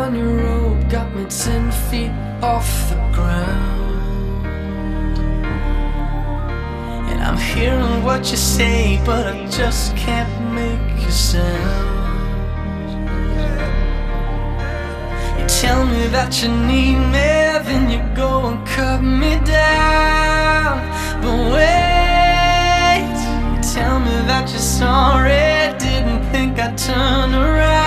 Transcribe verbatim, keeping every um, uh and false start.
on your rope got me ten feet off the ground. And I'm hearing what you say, but I just can't make a sound. You tell me that you need me, then you go and cut me down. But wait, you tell me that you're sorry, didn't think I'd turn around.